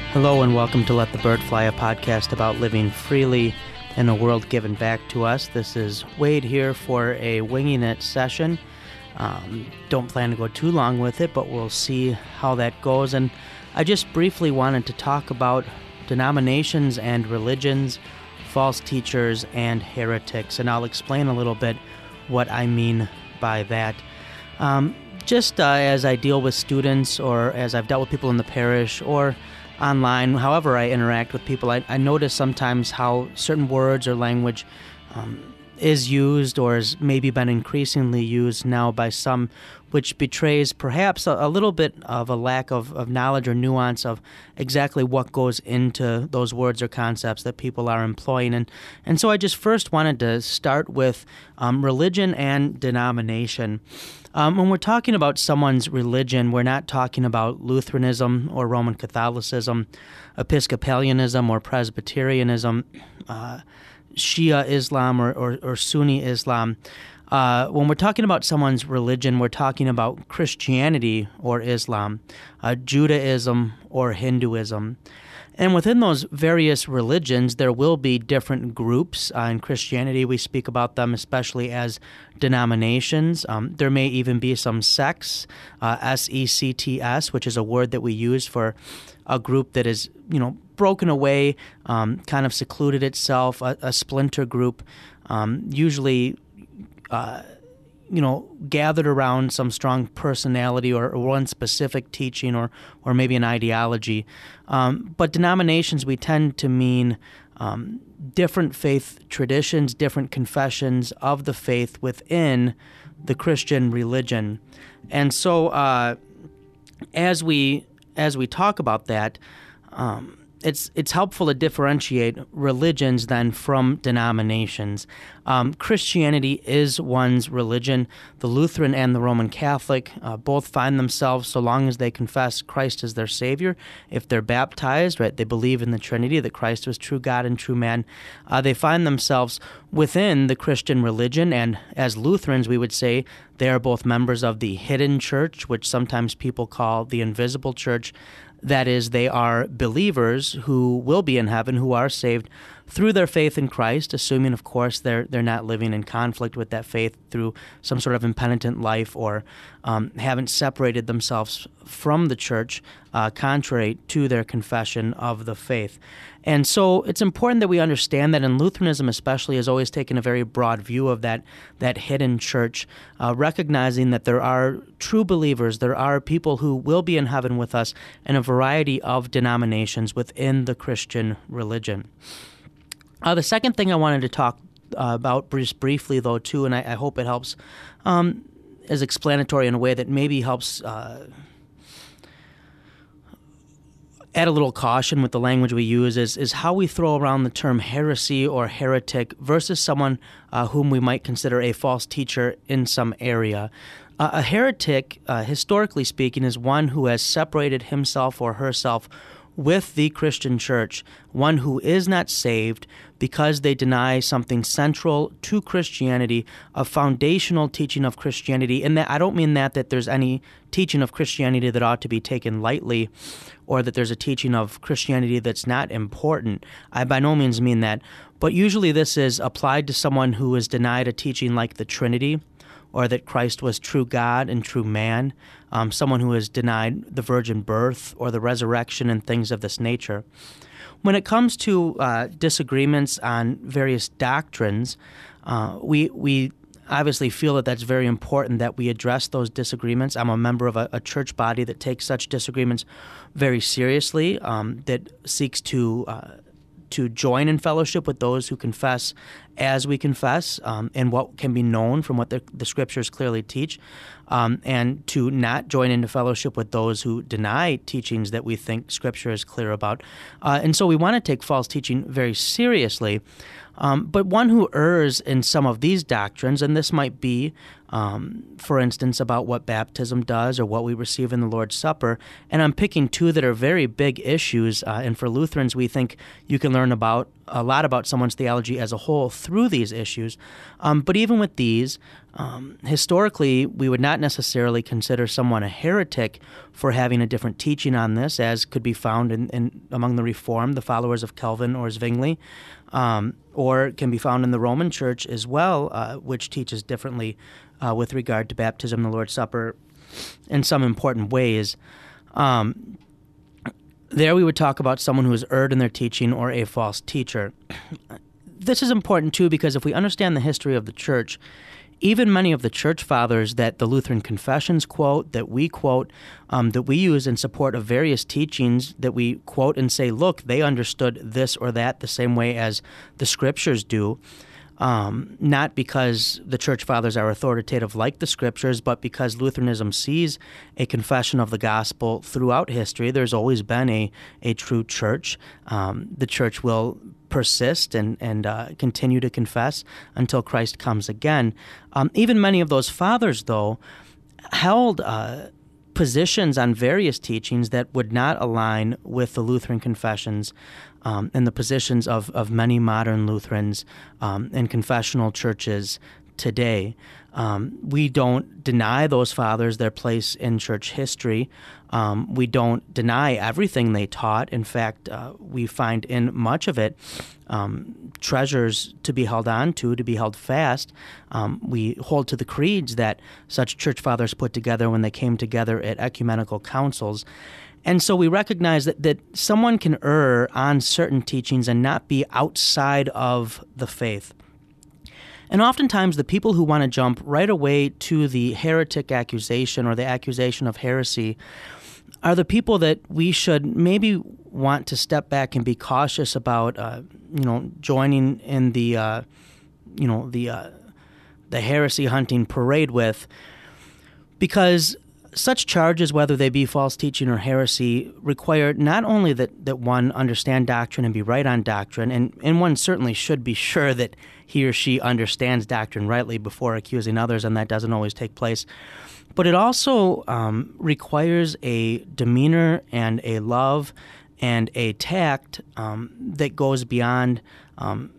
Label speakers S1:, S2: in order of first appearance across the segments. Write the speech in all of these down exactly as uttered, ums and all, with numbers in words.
S1: Hello and welcome to Let the Bird Fly, a podcast about living freely in a world given back to us. This is Wade here for a Winging It session. Um, don't plan to go too long with it, but we'll see how that goes. And I just briefly wanted to talk about denominations and religions, false teachers, and heretics. And I'll explain a little bit what I mean by that. Um, just uh, as I deal with students or as I've dealt with people in the parish or online, however I interact with people, I, I notice sometimes how certain words or language um, is used or has maybe been increasingly used now by some, which betrays perhaps a, a little bit of a lack of, of knowledge or nuance of exactly what goes into those words or concepts that people are employing. And, and so I just first wanted to start with um, religion and denomination. Um, when we're talking about someone's religion, we're not talking about Lutheranism or Roman Catholicism, Episcopalianism or Presbyterianism, uh, Shia Islam or, or, or Sunni Islam. Uh, when we're talking about someone's religion, we're talking about Christianity or Islam, uh, Judaism or Hinduism. And within those various religions, there will be different groups. Uh, in Christianity, we speak about them especially as denominations. Um, there may even be some sects, uh, S E C T S, which is a word that we use for a group that is, you know, broken away, um, kind of secluded itself, a, a splinter group, um, usually uh, you know, gathered around some strong personality or, or one specific teaching or, or maybe an ideology. Um, but denominations, we tend to mean um, different faith traditions, different confessions of the faith within the Christian religion. And so uh, as we as we talk about that, um, It's it's helpful to differentiate religions then from denominations. Um, Christianity is one's religion. The Lutheran and the Roman Catholic uh, both find themselves, so long as they confess Christ as their Savior, if they're baptized, right, they believe in the Trinity, that Christ was true God and true man, uh, they find themselves within the Christian religion. And as Lutherans, we would say they are both members of the hidden church, which sometimes people call the invisible church. That is, they are believers who will be in heaven, who are saved through their faith in Christ, assuming, of course, they're they're not living in conflict with that faith through some sort of impenitent life or um, haven't separated themselves from the church, uh, contrary to their confession of the faith. And so it's important that we understand that, and Lutheranism especially has always taken a very broad view of that, that hidden church, uh, recognizing that there are true believers, there are people who will be in heaven with us in a variety of denominations within the Christian religion. Uh, the second thing I wanted to talk uh, about just briefly, though, too, and I, I hope it helps, um, is explanatory in a way that maybe helps uh, add a little caution with the language we use, is, is how we throw around the term heresy or heretic versus someone uh, whom we might consider a false teacher in some area. Uh, a heretic, uh, historically speaking, is one who has separated himself or herself with the Christian church, one who is not saved because they deny something central to Christianity, a foundational teaching of Christianity. And that I don't mean that that there's any teaching of Christianity that ought to be taken lightly or that there's a teaching of Christianity that's not important. I by no means mean that. But usually this is applied to someone who is denied a teaching like the Trinity, or that Christ was true God and true man, um, someone who has denied the virgin birth or the resurrection and things of this nature. When it comes to uh, disagreements on various doctrines, uh, we we obviously feel that that's very important that we address those disagreements. I'm a member of a, a church body that takes such disagreements very seriously, um, that seeks to uh, to join in fellowship with those who confess as we confess, um, and what can be known from what the, the Scriptures clearly teach, um, and to not join into fellowship with those who deny teachings that we think Scripture is clear about. Uh, and so we want to take false teaching very seriously. Um, but one who errs in some of these doctrines, and this might be, um, for instance, about what baptism does or what we receive in the Lord's Supper, and I'm picking two that are very big issues, uh, and for Lutherans we think you can learn about a lot about someone's theology as a whole through these issues. Um, but even with these, um, historically, we would not necessarily consider someone a heretic for having a different teaching on this, as could be found in, in among the Reformed, the followers of Calvin or Zwingli, um, or can be found in the Roman Church as well, uh, which teaches differently uh, with regard to baptism, the Lord's Supper, in some important ways. Um, There we would talk about someone who has erred in their teaching or a false teacher. This is important, too, because if we understand the history of the Church, even many of the Church Fathers that the Lutheran Confessions quote, that we quote, um, that we use in support of various teachings, that we quote and say, look, they understood this or that the same way as the Scriptures do, Um, not because the Church Fathers are authoritative like the Scriptures, but because Lutheranism sees a confession of the gospel throughout history. There's always been a, a true church. Um, the church will persist and, and uh, continue to confess until Christ comes again. Um, even many of those fathers, though, held uh, positions on various teachings that would not align with the Lutheran confessions um, and the positions of, of many modern Lutherans um, and confessional churches today. Um, we don't deny those fathers their place in church history. Um, we don't deny everything they taught. In fact, uh, we find in much of it um, treasures to be held on to, to be held fast. Um, we hold to the creeds that such church fathers put together when they came together at ecumenical councils. And so we recognize that, that someone can err on certain teachings and not be outside of the faith. And oftentimes the people who want to jump right away to the heretic accusation or the accusation of heresy are the people that we should maybe want to step back and be cautious about, uh, you know, joining in the, uh, you know, the uh, the heresy hunting parade with, because such charges, whether they be false teaching or heresy, require not only that, that one understand doctrine and be right on doctrine, and, and one certainly should be sure that he or she understands doctrine rightly before accusing others, and that doesn't always take place. But it also um, requires a demeanor and a love and a tact um, that goes beyond um,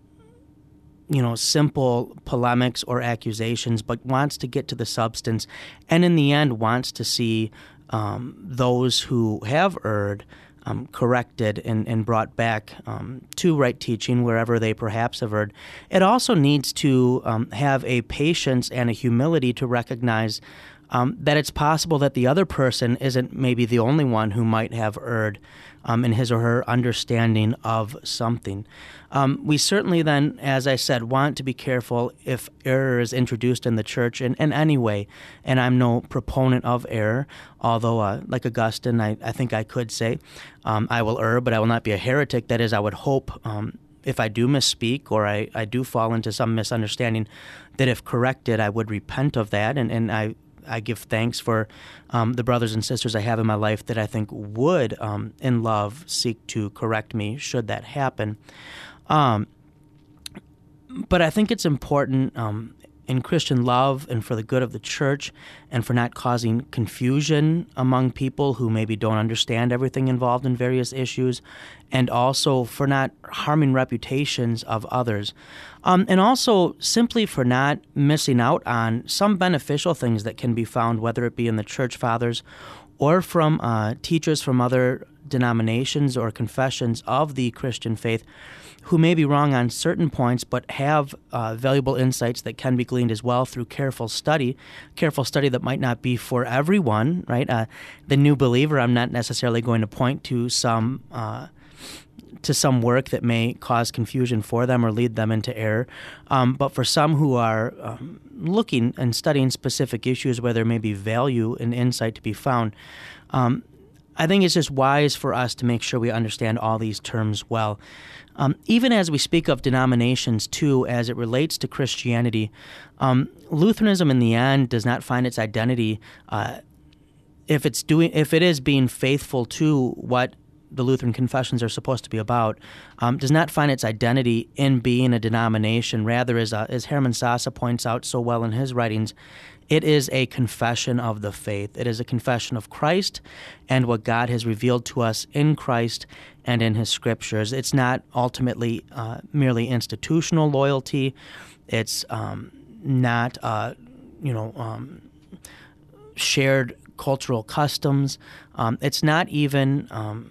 S1: you know, simple polemics or accusations, but wants to get to the substance, and in the end wants to see um, those who have erred um, corrected and, and brought back um, to right teaching wherever they perhaps have erred. It also needs to um, have a patience and a humility to recognize um, that it's possible that the other person isn't maybe the only one who might have erred um, in his or her understanding of something. Um, we certainly then, as I said, want to be careful if error is introduced in the church in, in any way. And I'm no proponent of error, although, uh, like Augustine, I, I think I could say, um, I will err, but I will not be a heretic. That is, I would hope um, if I do misspeak or I, I do fall into some misunderstanding, that if corrected, I would repent of that. And, and I I give thanks for um, the brothers and sisters I have in my life that I think would, um, in love, seek to correct me should that happen. Um, but I think it's important um, in Christian love and for the good of the church and for not causing confusion among people who maybe don't understand everything involved in various issues, and also for not harming reputations of others. Um, and also simply for not missing out on some beneficial things that can be found, whether it be in the church fathers or from uh, teachers from other denominations or confessions of the Christian faith who may be wrong on certain points but have uh, valuable insights that can be gleaned as well through careful study, careful study that might not be for everyone, right? Uh, the new believer, I'm not necessarily going to point to some uh, to some work that may cause confusion for them or lead them into error. Um, but for some who are um, looking and studying specific issues where there may be value and insight to be found, um, I think it's just wise for us to make sure we understand all these terms well. Um, even as we speak of denominations, too, as it relates to Christianity, um, Lutheranism in the end does not find its identity uh, if it's doing if it is being faithful to what the Lutheran confessions are supposed to be about, um, does not find its identity in being a denomination. Rather, as, uh, as Hermann Sasse points out so well in his writings, It is a confession of the faith. It is a confession of Christ and what God has revealed to us in Christ and in His Scriptures. It's not ultimately uh, merely institutional loyalty. It's um, not, uh, you know, um, shared cultural customs. Um, it's not even um,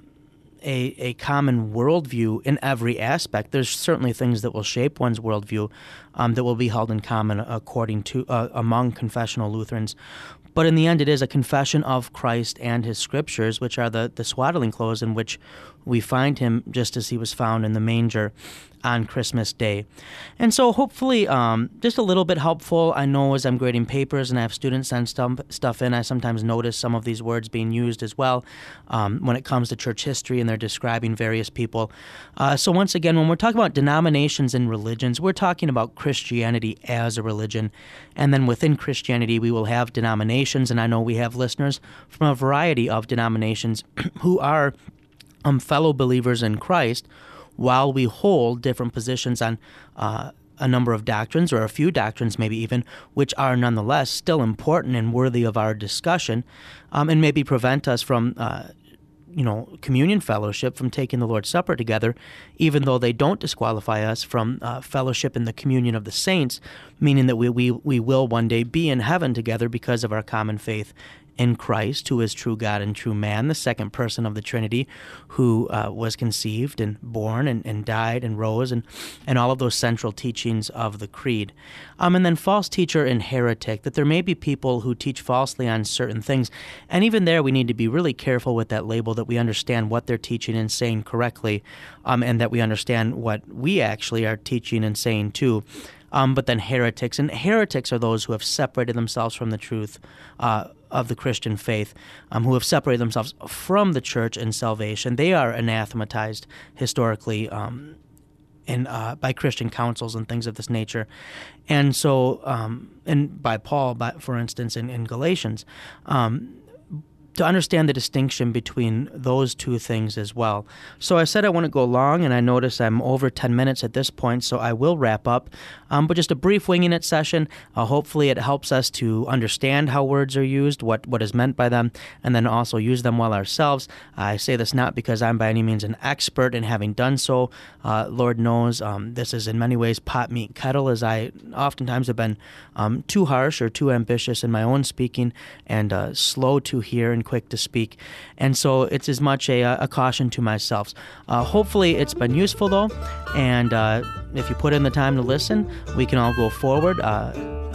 S1: a, a common worldview in every aspect. There's certainly things that will shape one's worldview um, that will be held in common according to uh, among confessional Lutherans. But in the end, it is a confession of Christ and His Scriptures, which are the, the swaddling clothes in which we find Him just as He was found in the manger on Christmas Day. And so hopefully um, just a little bit helpful. I know as I'm grading papers and I have students send stuff, stuff in, I sometimes notice some of these words being used as well um, when it comes to church history and they're describing various people. Uh, so once again, when we're talking about denominations and religions, we're talking about Christianity as a religion. And then within Christianity, we will have denominations, and I know we have listeners from a variety of denominations who are um, fellow believers in Christ, while we hold different positions on uh, a number of doctrines, or a few doctrines maybe even, which are nonetheless still important and worthy of our discussion, um, and maybe prevent us from, uh, you know, communion fellowship, from taking the Lord's Supper together, even though they don't disqualify us from uh, fellowship in the communion of the saints, meaning that we, we, we will one day be in heaven together because of our common faith in Christ, who is true God and true man, the second person of the Trinity, who uh, was conceived and born and, and died and rose, and, and all of those central teachings of the Creed. Um, and then false teacher and heretic, that there may be people who teach falsely on certain things, and even there we need to be really careful with that label, that we understand what they're teaching and saying correctly, um, and that we understand what we actually are teaching and saying too. Um, but then heretics, and heretics are those who have separated themselves from the truth uh, of the Christian faith, um, who have separated themselves from the church and salvation. They are anathematized historically um, in, uh, by Christian councils and things of this nature. And so, um, and by Paul, by, for instance, in, in Galatians, um, to understand the distinction between those two things as well. So I said I want to go long, and I notice I'm over ten minutes at this point, so I will wrap up. Um, but just a brief winging it session. Uh, hopefully it helps us to understand how words are used, what, what is meant by them, and then also use them well ourselves. I say this not because I'm by any means an expert in having done so. Uh, Lord knows um, this is in many ways pot, meat, kettle, as I oftentimes have been um, too harsh or too ambitious in my own speaking, and uh, slow to hear and quick to speak. And so it's as much a, a caution to myself. Uh, hopefully it's been useful, though, and uh, if you put in the time to listen, we can all go forward uh,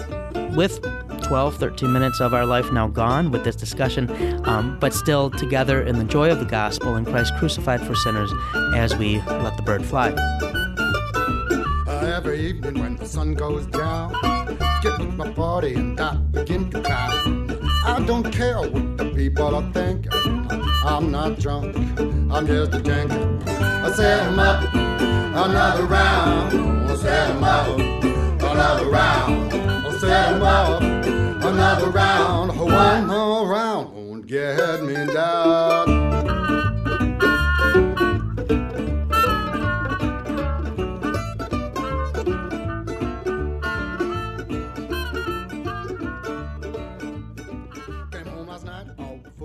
S1: with twelve, thirteen minutes of our life now gone with this discussion, um, but still together in the joy of the gospel and Christ crucified for sinners as we let the bird fly.
S2: Uh, every evening when the sun goes down, get with my party and I begin to cry. I don't care what the people are thinking. I'm not drunk, I'm just a drinker. I set 'em up, another round. I set 'em up, another round. I set 'em up, another round. One more round won't get me down.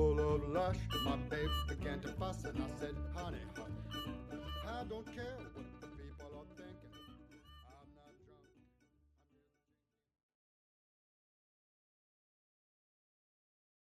S2: My babe began to fuss and I said, honey, honey, I don't care what